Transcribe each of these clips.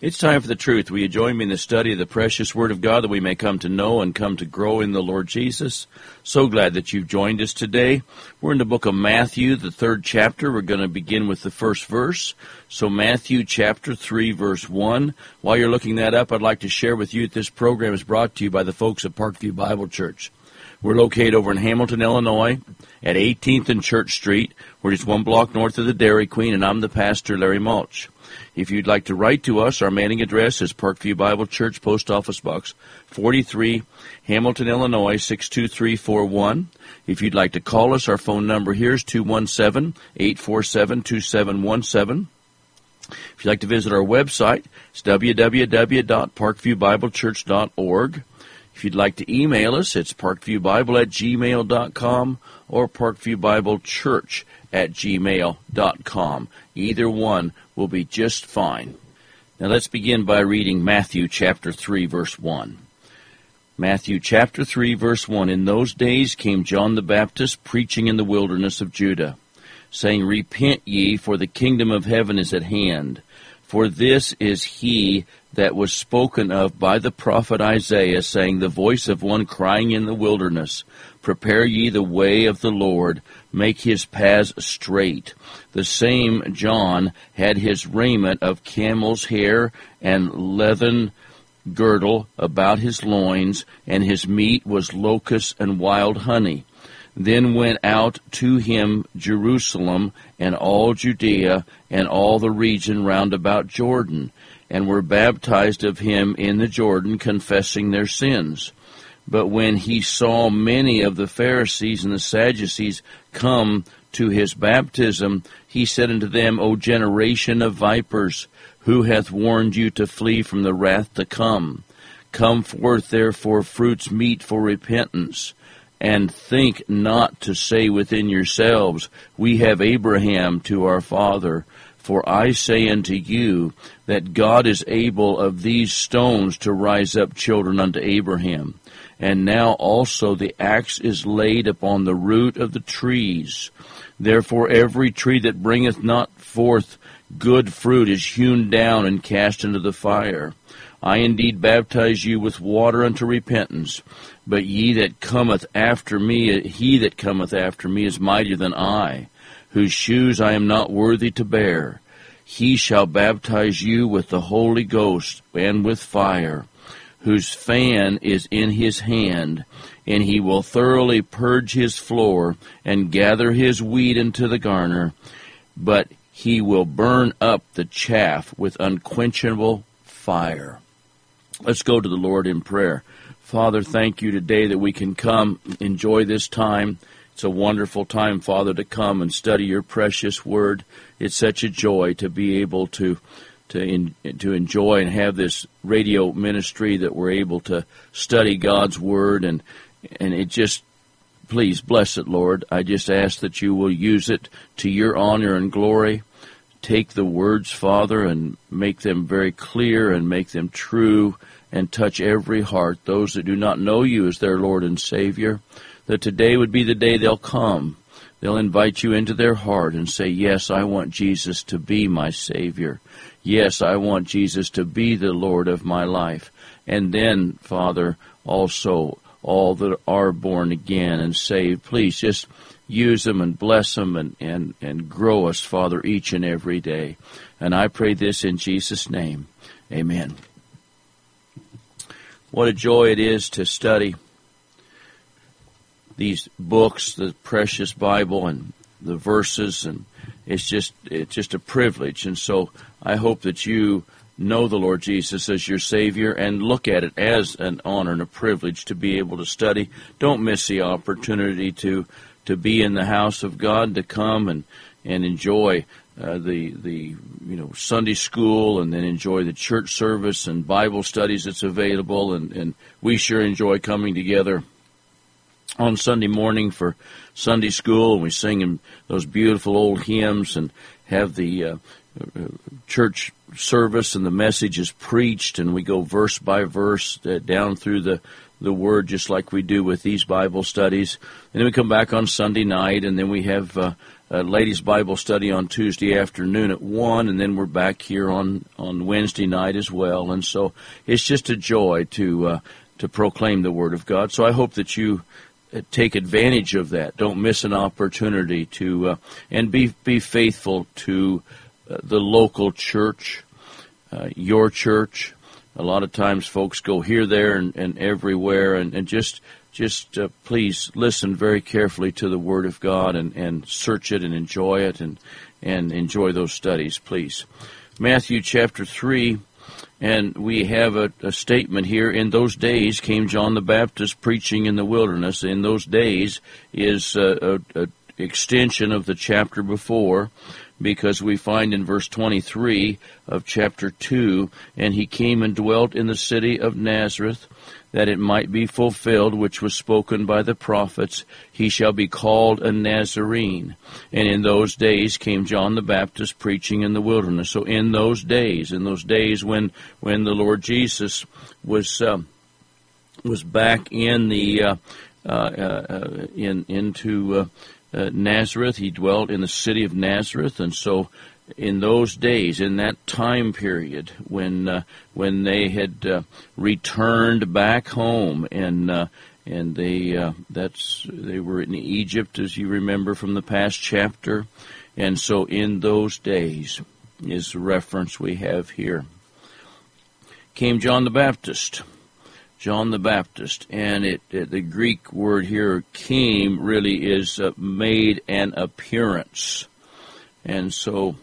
It's time for the truth. Will you join me in the study of the precious Word of God that we may come to know and come to grow in the Lord Jesus? So glad that you've joined us today. We're in the book of Matthew, the 3rd chapter. We're going to begin with the first verse. So Matthew chapter 3, verse 1. While you're looking that up, I'd like to share with you that this program is brought to you by the folks at Parkview Bible Church. We're located over in Hamilton, Illinois, at 18th and Church Street. We're just one block north of the Dairy Queen, and I'm the pastor, Larry Mulch. If you'd like to write to us, our mailing address is Parkview Bible Church, Post Office Box 43, Hamilton, Illinois, 62341. If you'd like to call us, our phone number here is 217-847-2717. If you'd like to visit our website, it's www.parkviewbiblechurch.org. If you'd like to email us, it's parkviewbible@gmail.com or parkviewbiblechurch@gmail.com. Either one will be just fine. Now let's begin by reading Matthew chapter 3, verse 1. Matthew chapter 3, verse 1. In those days came John the Baptist preaching in the wilderness of Judah, saying, Repent ye, for the kingdom of heaven is at hand. For this is he that was spoken of by the prophet Isaiah, saying, The voice of one crying in the wilderness, Prepare ye the way of the Lord, make his paths straight. The same John had his raiment of camel's hair and leathern girdle about his loins, and his meat was locusts and wild honey. Then went out to him Jerusalem and all Judea and all the region round about Jordan, and were baptized of him in the Jordan, confessing their sins. But when he saw many of the Pharisees and the Sadducees come to his baptism, he said unto them, O generation of vipers, who hath warned you to flee from the wrath to come? Come forth therefore fruits meet for repentance. And think not to say within yourselves, We have Abraham to our father. For I say unto you, that God is able of these stones to rise up children unto Abraham. And now also the axe is laid upon the root of the trees. Therefore every tree that bringeth not forth good fruit is hewn down and cast into the fire. I indeed baptize you with water unto repentance, but he that cometh after me is mightier than I, whose shoes I am not worthy to bear. He shall baptize you with the Holy Ghost and with fire, whose fan is in his hand, and he will thoroughly purge his floor and gather his wheat into the garner, but he will burn up the chaff with unquenchable fire. Let's go to the Lord in prayer. Father, thank you today that we can come, enjoy this time. It's a wonderful time, Father, to come and study your precious word. It's such a joy to be able to enjoy and have this radio ministry that we're able to study God's word, and it just, please bless it, Lord. I just ask that you will use it to your honor and glory. Take the words, Father, and make them very clear and make them true and touch every heart, those that do not know you as their Lord and Savior, that today would be the day they'll come. They'll invite you into their heart and say, yes, I want Jesus to be my Savior. Yes, I want Jesus to be the Lord of my life. And then, Father, also all that are born again and saved, please just use them and bless them and grow us, Father, each and every day. And I pray this in Jesus' name. Amen. What a joy it is to study these books, the precious Bible and the verses, and it's just a privilege. And so I hope that you know the Lord Jesus as your Savior and look at it as an honor and a privilege to be able to study. Don't miss the opportunity to be in the house of God, to come and enjoy the Sunday school, and then enjoy the church service and Bible studies that's available. And we sure enjoy coming together on Sunday morning for Sunday school, and we sing in those beautiful old hymns and have the church service, and the message is preached, and we go verse by verse down through the Word, just like we do with these Bible studies. And then we come back on Sunday night, and then we have ladies' Bible study on Tuesday afternoon at 1, and then we're back here on Wednesday night as well. And so it's just a joy to proclaim the Word of God. So I hope that you take advantage of that. Don't miss an opportunity to and be faithful to the local church, your church. A lot of times folks go here, there, and everywhere, and just please listen very carefully to the Word of God and search it and enjoy it and enjoy those studies, please. Matthew chapter 3, and we have a statement here. In those days came John the Baptist preaching in the wilderness. In those days is a extension of the chapter before, because we find in verse 23 of chapter 2, and he came and dwelt in the city of Nazareth, that it might be fulfilled which was spoken by the prophets, he shall be called a Nazarene. And in those days came John the Baptist preaching in the wilderness. So in those days when the Lord Jesus was back in the into Nazareth, he dwelt in the city of Nazareth, and so in those days, in that time period when they had returned back home, and they were in Egypt, as you remember from the past chapter, and so in those days is the reference we have here. Came John the Baptist. John the Baptist, and the Greek word here, came, really is made an appearance. And so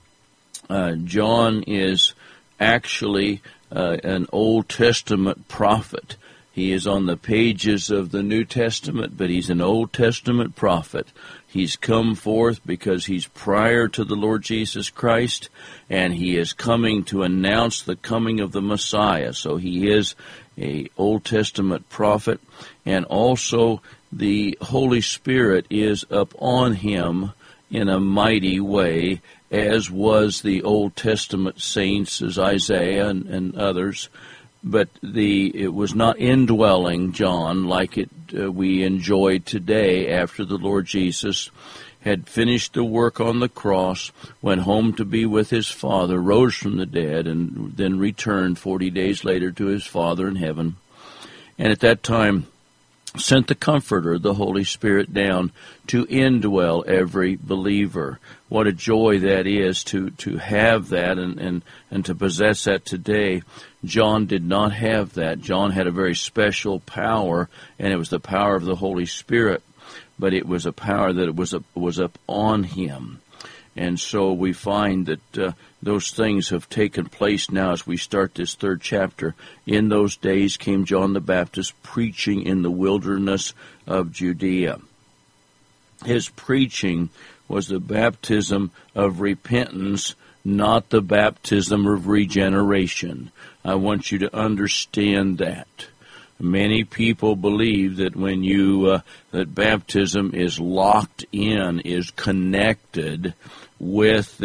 John is actually an Old Testament prophet. He is on the pages of the New Testament, but he's an Old Testament prophet. He's come forth because he's prior to the Lord Jesus Christ, and he is coming to announce the coming of the Messiah. So he is an Old Testament prophet, and also the Holy Spirit is upon him in a mighty way, as was the Old Testament saints, as Isaiah and others. But it was not indwelling John like we enjoy today after the Lord Jesus had finished the work on the cross, went home to be with his Father, rose from the dead, and then returned 40 days later to his Father in heaven. And at that time sent the Comforter, the Holy Spirit, down to indwell every believer. What a joy that is to have that and to possess that today. John did not have that. John had a very special power, and it was the power of the Holy Spirit, but it was a power that was up on him. And so we find that those things have taken place now as we start this third chapter. In those days came John the Baptist preaching in the wilderness of Judea. His preaching was the baptism of repentance, not the baptism of regeneration. I want you to understand that. Many people believe that when that baptism is locked in, is connected with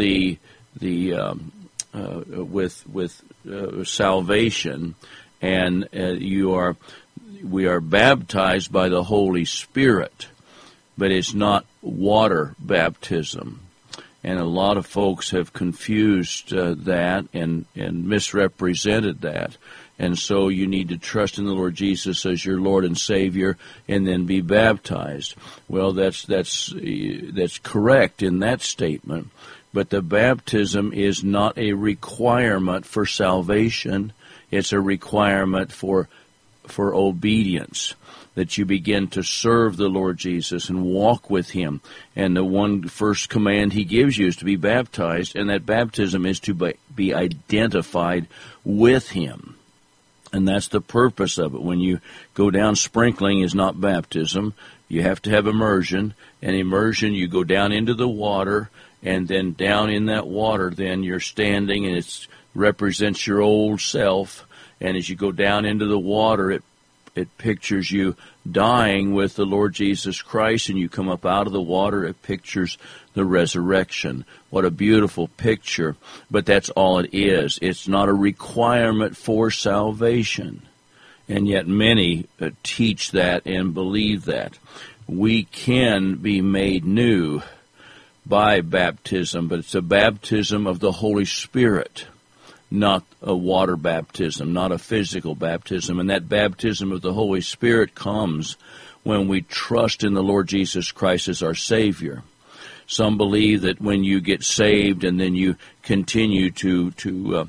with salvation, and we are baptized by the Holy Spirit, but it's not water baptism. And a lot of folks have confused that and misrepresented that. And so you need to trust in the Lord Jesus as your Lord and Savior, and then be baptized. Well, that's correct in that statement, but the baptism is not a requirement for salvation. It's a requirement for obedience, that you begin to serve the Lord Jesus and walk with him. And the one first command he gives you is to be baptized, and that baptism is to be identified with him. And that's the purpose of it. When you go down, sprinkling is not baptism. You have to have immersion. And immersion, you go down into the water, and then down in that water, then you're standing, and it represents your old self. And as you go down into the water, it pictures you dying with the Lord Jesus Christ, and you come up out of the water, it pictures the resurrection. What a beautiful picture. But that's all it is. It's not a requirement for salvation. And yet many teach that and believe that. We can be made new by baptism, but it's a baptism of the Holy Spirit, not a water baptism, not a physical baptism. And that baptism of the Holy Spirit comes when we trust in the Lord Jesus Christ as our Savior. Some believe that when you get saved and then you continue to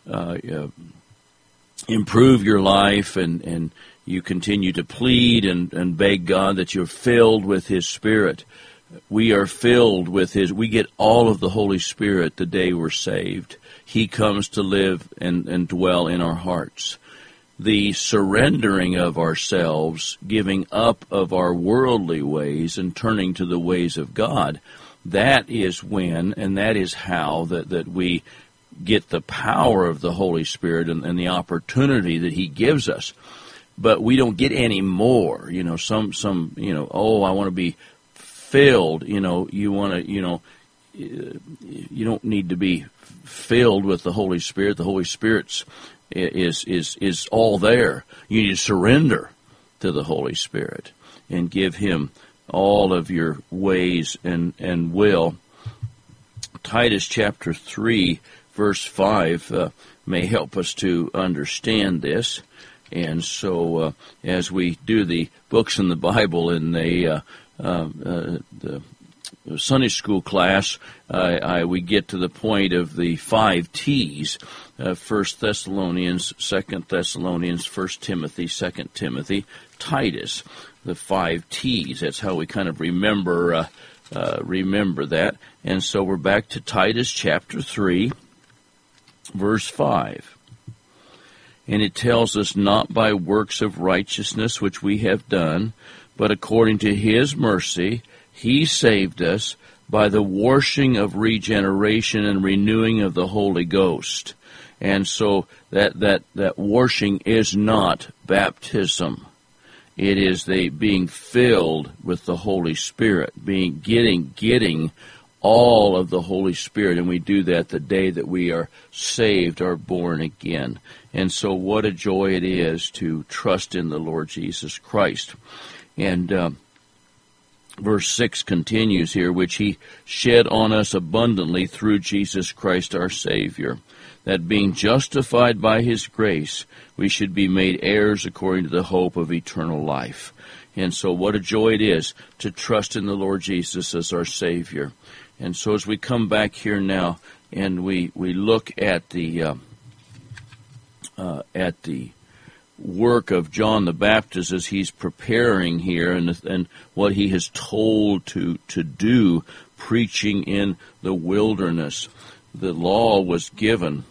improve your life and you continue to plead and beg God that you're filled with His Spirit. We are filled with we get all of the Holy Spirit the day we're saved. He comes to live and dwell in our hearts. The surrendering of ourselves, giving up of our worldly ways and turning to the ways of God, that is when and that is how that we get the power of the Holy Spirit and the opportunity that He gives us. But we don't get any more. Some I want to be filled. You want to, you don't need to be filled with the Holy Spirit. The Holy Spirit's is all there. You need to surrender to the Holy Spirit and give Him all of your ways and will. Titus chapter 3, verse 5 may help us to understand this. And so as we do the books in the Bible in the Sunday school class, we get to the point of the 5 T's, 1 Thessalonians, 2 Thessalonians, 1 Timothy, 2 Timothy, Titus, the 5 T's. That's how we kind of remember that. And so we're back to Titus chapter 3, verse 5. And it tells us, not by works of righteousness which we have done, but according to His mercy, He saved us by the washing of regeneration and renewing of the Holy Ghost. And so that washing is not baptism. It is the being filled with the Holy Spirit, getting all of the Holy Spirit, and we do that the day that we are saved, are born again. And so what a joy it is to trust in the Lord Jesus Christ. And verse 6 continues here, which He shed on us abundantly through Jesus Christ our Savior, that being justified by His grace, we should be made heirs according to the hope of eternal life. And so what a joy it is to trust in the Lord Jesus as our Savior. And so as we come back here now and we look at the work of John the Baptist as he's preparing here and what he has told to do, preaching in the wilderness. The law was given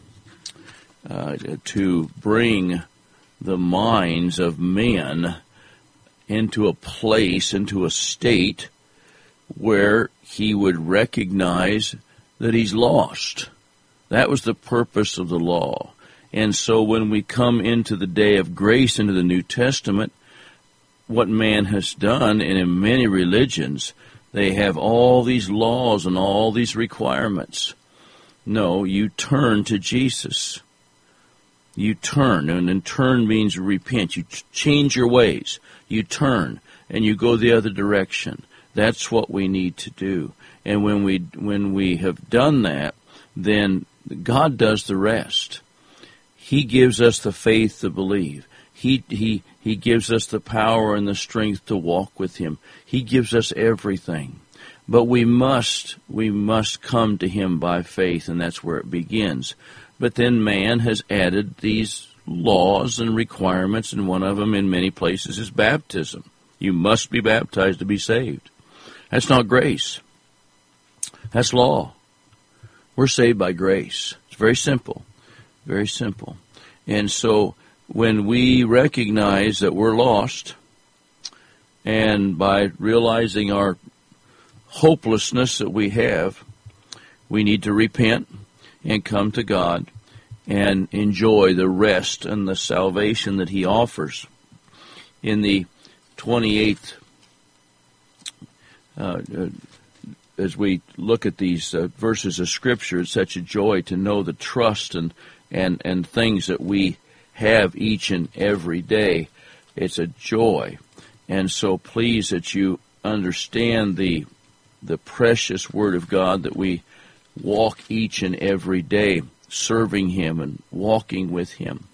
to bring the minds of men into a place, into a state where he would recognize that he's lost. That was the purpose of the law. And so when we come into the day of grace, into the New Testament, what man has done, and in many religions, they have all these laws and all these requirements. No, you turn to Jesus. You turn, and turn means repent. You change your ways. You turn, and you go the other direction. That's what we need to do. And when we have done that, then God does the rest. He gives us the faith to believe. He gives us the power and the strength to walk with Him. He gives us everything. But we must come to Him by faith, and that's where it begins. But then man has added these laws and requirements, and one of them in many places is baptism. You must be baptized to be saved. That's not grace. That's law. We're saved by grace. It's very simple. Very simple. And so when we recognize that we're lost, and by realizing our hopelessness that we have, we need to repent and come to God and enjoy the rest and the salvation that He offers. In the 28th, as we look at these verses of Scripture, it's such a joy to know the trust and things that we have each and every day. It's a joy. And so please that you understand the the precious Word of God, that we walk each and every day serving Him and walking with Him.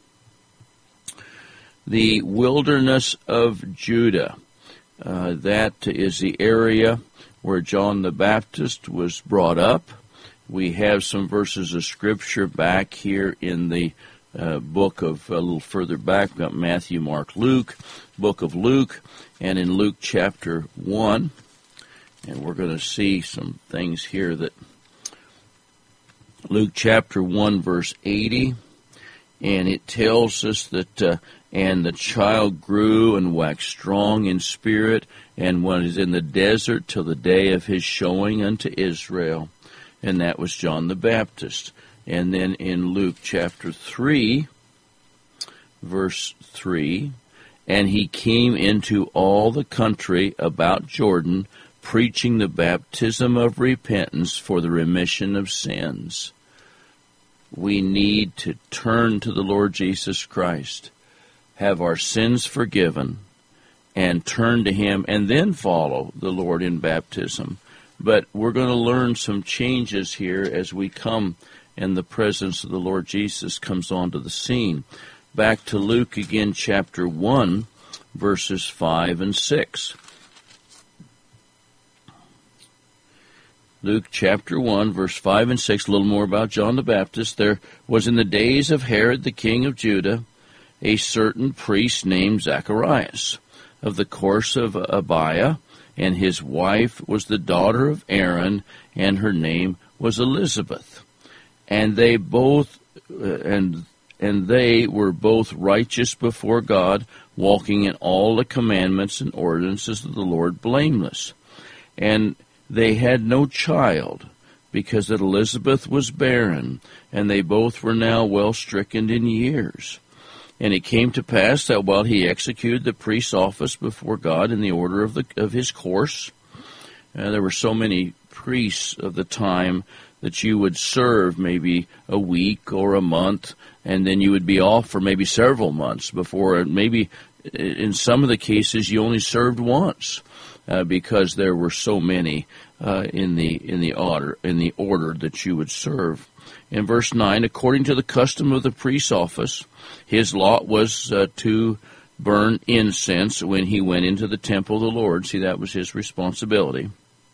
The wilderness of Judah, that is the area where John the Baptist was brought up. We have some verses of Scripture back here in the book of, a little further back, we've got Matthew, Mark, Luke, book of Luke, and in Luke chapter 1. And we're going to see some things here that Luke chapter 1 verse 80, and it tells us that, and the child grew and waxed strong in spirit, and was in the desert till the day of his showing unto Israel. And that was John the Baptist. And then in Luke chapter 3, verse 3, and he came into all the country about Jordan, preaching the baptism of repentance for the remission of sins. We need to turn to the Lord Jesus Christ, have our sins forgiven, and turn to Him, and then follow the Lord in baptism. But we're going to learn some changes here as we come and the presence of the Lord Jesus comes onto the scene. Back to Luke again, chapter 1, verses 5 and 6. Luke chapter 1, verse 5 and 6, a little more about John the Baptist. There was in the days of Herod the king of Judah a certain priest named Zacharias, of the course of Abiah, and his wife was the daughter of Aaron, and her name was Elizabeth. And they both they were both righteous before God, walking in all the commandments and ordinances of the Lord blameless. And they had no child, because that Elizabeth was barren, and they both were now well stricken in years. And it came to pass that while he executed the priest's office before God in the order of his course, there were so many priests of the time that you would serve maybe a week or a month, and then you would be off for maybe several months before, maybe in some of the cases you only served once, because there were so many in the order that you would serve. In verse 9, according to the custom of the priest's office, his lot was to burn incense when he went into the temple of the Lord. See, that was his responsibility.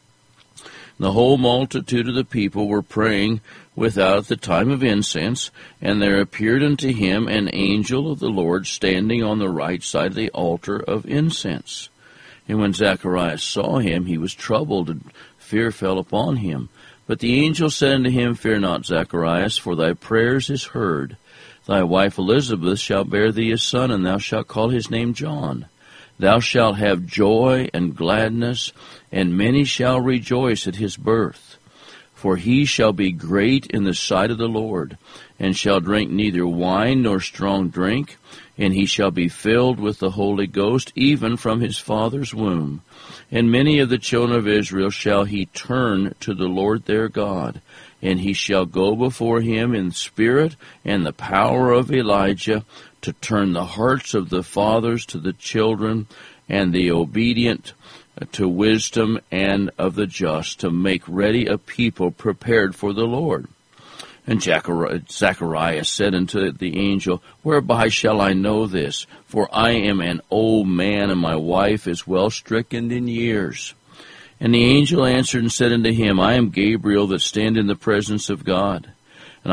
The whole multitude of the people were praying without at the time of incense, and there appeared unto him an angel of the Lord standing on the right side of the altar of incense. And when Zacharias saw him, he was troubled, and fear fell upon him. But the angel said unto him, Fear not, Zacharias, for thy prayers is heard. Thy wife Elizabeth shall bear thee a son, and thou shalt call his name John. Thou shalt have joy and gladness, and many shall rejoice at his birth. For he shall be great in the sight of the Lord, and shall drink neither wine nor strong drink, and he shall be filled with the Holy Ghost, even from his father's womb. And many of the children of Israel shall he turn to the Lord their God, and he shall go before him in spirit and the power of Elijah, to turn the hearts of the fathers to the children, and the obedient to wisdom, and of the just, to make ready a people prepared for the Lord. And Zacharias said unto the angel, Whereby shall I know this? For I am an old man, and my wife is well stricken in years. And the angel answered and said unto him, I am Gabriel, that stand in the presence of God. And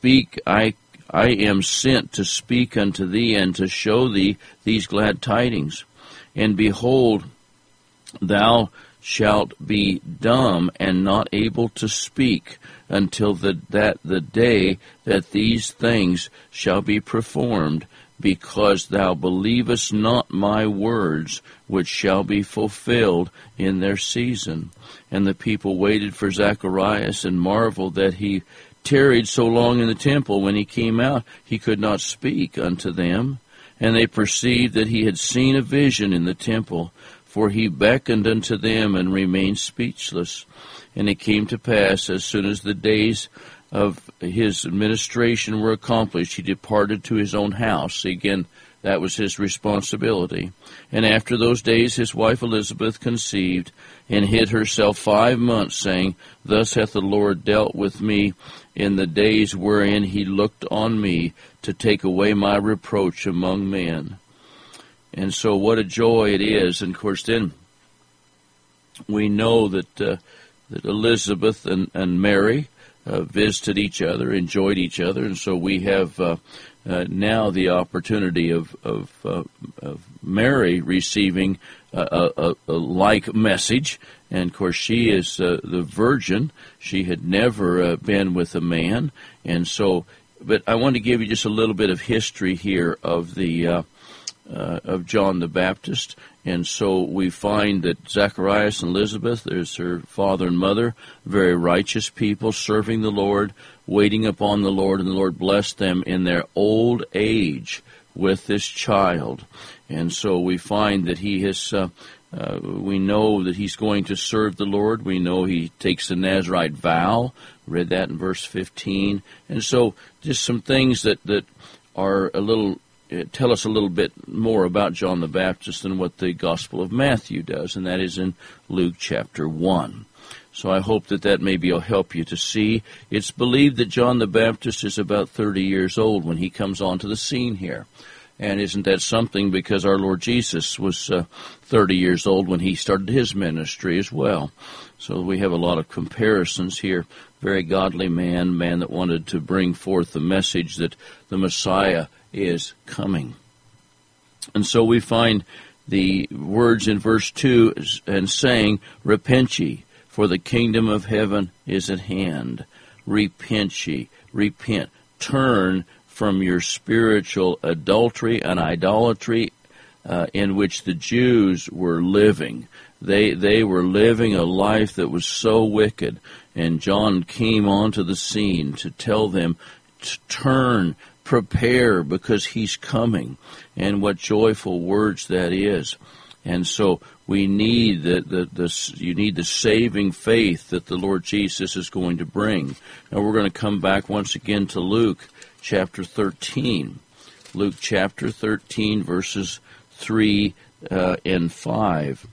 I am sent to speak unto thee, and to show thee these glad tidings. And behold, thou shalt be dumb and not able to speak until the day that these things shall be performed, because thou believest not my words, which shall be fulfilled in their season. And the people waited for Zacharias, and marveled that he tarried so long in the temple. When he came out, he could not speak unto them. And they perceived that he had seen a vision in the temple, for he beckoned unto them and remained speechless. And it came to pass, as soon as the days of his administration were accomplished, he departed to his own house. Again, That was his responsibility. And after those days his wife Elizabeth conceived, and hid herself 5 months, saying, Thus hath the Lord dealt with me in the days wherein he looked on me to take away my reproach among men. And so what a joy it is. And of course then we know that Elizabeth and Mary visited each other, enjoyed each other, and so we have now the opportunity of Mary receiving a like message. And of course she is the virgin. She had never been with a man, and so. But I want to give you just a little bit of history here of of John the Baptist. And so we find that Zacharias and Elizabeth, there's her father and mother, very righteous people, serving the Lord, waiting upon the Lord, and the Lord blessed them in their old age with this child. And so we find that he has, we know that he's going to serve the Lord. We know he takes the Nazirite vow. Read that in verse 15. And so just some things that are a little tell us a little bit more about John the Baptist than what the Gospel of Matthew does, and that is in Luke chapter 1. So I hope that maybe will help you to see. It's believed that John the Baptist is about 30 years old when he comes onto the scene here. And isn't that something, because our Lord Jesus was 30 years old when he started his ministry as well. So we have a lot of comparisons here. Very godly man that wanted to bring forth the message that the Messiah is coming. And so we find the words in verse 2 and saying, Repent ye, for the kingdom of heaven is at hand. Repent ye, repent, turn from your spiritual adultery and idolatry in which the Jews were living. They were living a life that was so wicked, and John came onto the scene to tell them to turn, prepare, because he's coming. And what joyful words that is. And so we need you need the saving faith that the Lord Jesus is going to bring. Now we're going to come back once again to Luke chapter 13. Luke chapter 13, verses 3 and 5.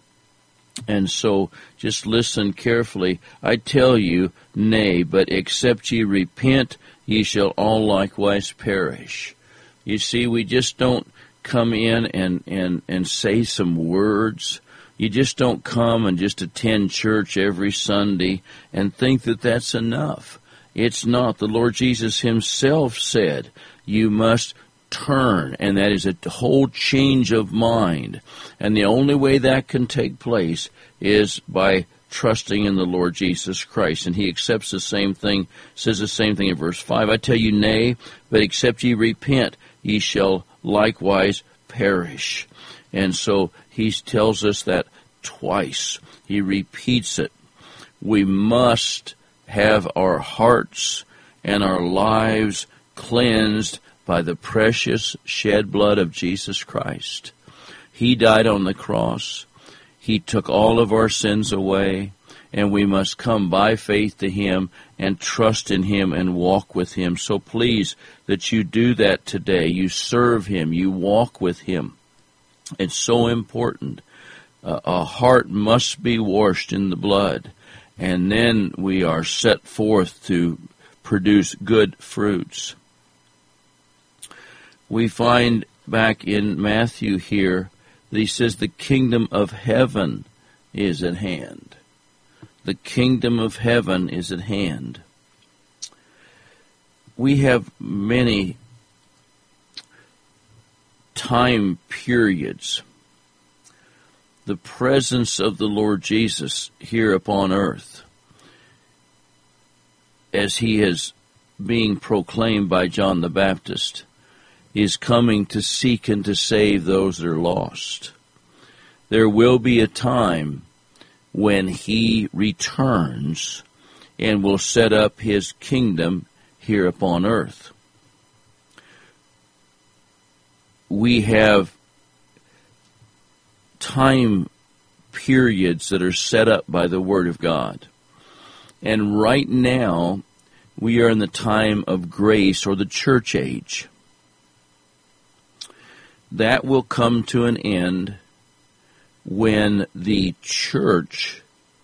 And so just listen carefully. I tell you, nay, but except ye repent, ye shall all likewise perish. You see, we just don't come in and say some words. You just don't come and just attend church every Sunday and think that that's enough. It's not. The Lord Jesus himself said, you must turn, and that is a whole change of mind. And the only way that can take place is by trusting in the Lord Jesus Christ. And he accepts the same thing, says the same thing in verse 5. I tell you, nay, but except ye repent, ye shall likewise perish. And so he tells us that twice. He repeats it. We must have our hearts and our lives cleansed by the precious shed blood of Jesus Christ. He died on the cross. He took all of our sins away, and we must come by faith to him and trust in him and walk with him. So please, that you do that today. You serve him. You walk with him. It's so important. A heart must be washed in the blood, and then we are set forth to produce good fruits. We find back in Matthew here that he says the kingdom of heaven is at hand. The kingdom of heaven is at hand. We have many time periods. The presence of the Lord Jesus here upon earth, as he is being proclaimed by John the Baptist, is coming to seek and to save those that are lost. There will be a time when he returns and will set up his kingdom here upon earth. We have time periods that are set up by the Word of God. And right now, we are in the time of grace, or the church age. that will come to an end when the church,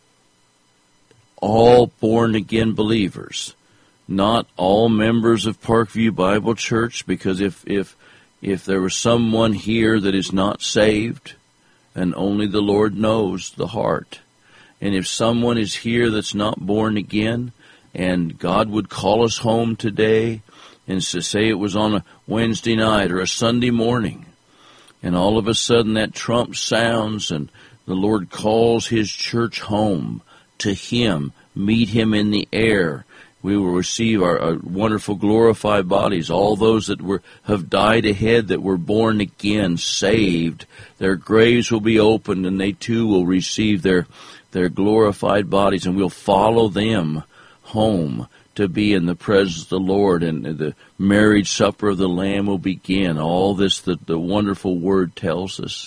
all born-again believers, not all members of Parkview Bible Church, because if there was someone here that is not saved, and only the Lord knows the heart, and if someone is here that's not born again, and God would call us home today, and to say it was on a Wednesday night or a Sunday morning, and all of a sudden that trump sounds and the Lord calls His church home to Him, meet Him in the air, we will receive our wonderful glorified bodies. All those that have died ahead, that were born again, saved, their graves will be opened, and they too will receive their glorified bodies, and we'll follow them home to be in the presence of the Lord, and the marriage supper of the Lamb will begin. All this that the wonderful Word tells us.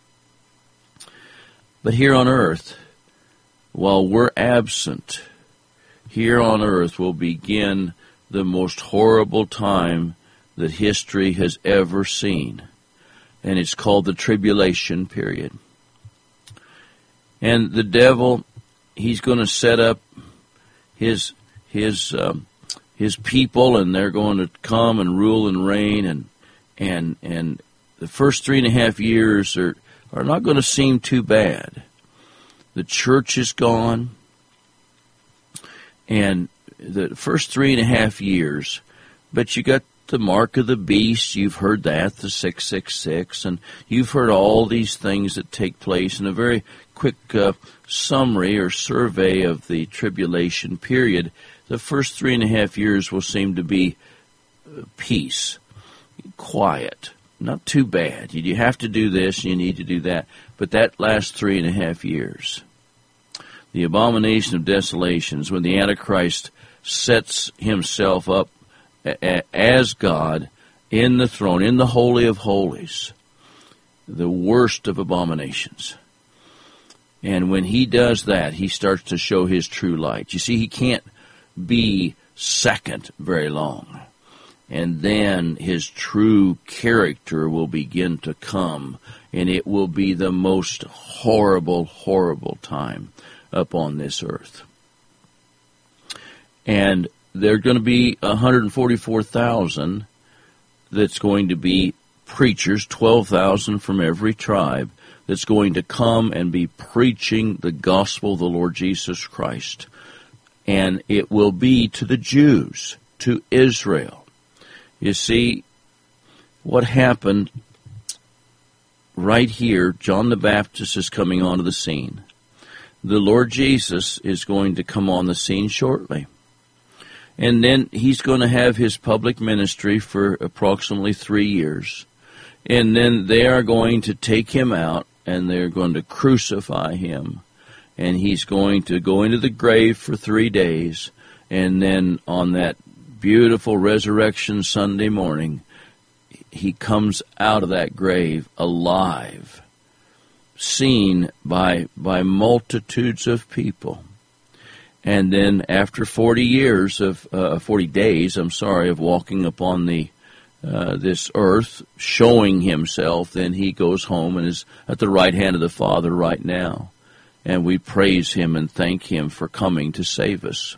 But here on earth, while we're absent, here on earth will begin the most horrible time that history has ever seen. And it's called the tribulation period. And the devil, he's going to set up his people, and they're going to come and rule and reign, and the first 3.5 years are not going to seem too bad. The church is gone, and the first 3.5 years, but you got the mark of the beast. You've heard that, the 666, and you've heard all these things that take place. In a very quick summary or survey of the tribulation period, the first 3.5 years will seem to be peace, quiet, not too bad. You have to do this, you need to do that, but that last 3.5 years, the abomination of desolations, when the Antichrist sets himself up as God in the throne, in the Holy of Holies, the worst of abominations. And when he does that, he starts to show his true light. You see, he can't be second very long. And then his true character will begin to come, and it will be the most horrible, horrible time upon this earth. And there are going to be 144,000 that's going to be preachers, 12,000 from every tribe, that's going to come and be preaching the gospel of the Lord Jesus Christ. And it will be to the Jews, to Israel. You see, what happened right here, John the Baptist is coming onto the scene. The Lord Jesus is going to come on the scene shortly. And then he's going to have his public ministry for approximately 3 years. And then they are going to take him out, and they're going to crucify him. And he's going to go into the grave for 3 days. And then on that beautiful Resurrection Sunday morning, he comes out of that grave alive, seen by multitudes of people. And then after 40 days of walking upon this earth, showing himself, then he goes home and is at the right hand of the Father right now. And we praise him and thank him for coming to save us.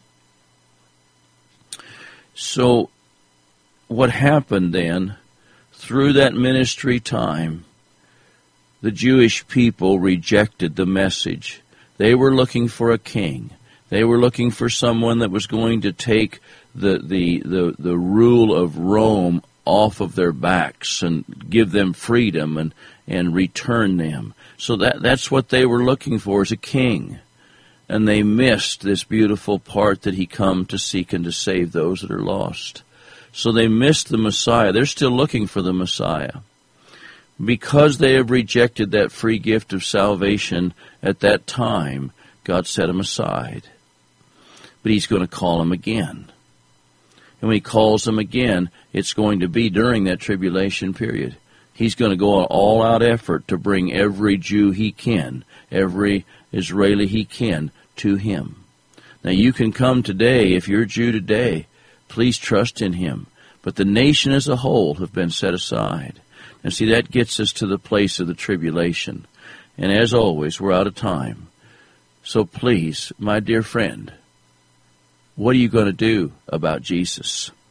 So what happened then, through that ministry time, the Jewish people rejected the message. They were looking for a king. They were looking for someone that was going to take the rule of Rome off of their backs and give them freedom and return them. So that's what they were looking for, as a king. And they missed this beautiful part that he come to seek and to save those that are lost. So they missed the Messiah. They're still looking for the Messiah. Because they have rejected that free gift of salvation at that time, God set them aside. But he's going to call them again. And when he calls them again, it's going to be during that tribulation period. He's going to go on all-out effort to bring every Jew he can, every Israeli he can, to him. Now you can come today, if you're a Jew today, please trust in him. But the nation as a whole have been set aside. And see, that gets us to the place of the tribulation. And as always, we're out of time. So please, my dear friend, what are you going to do about Jesus?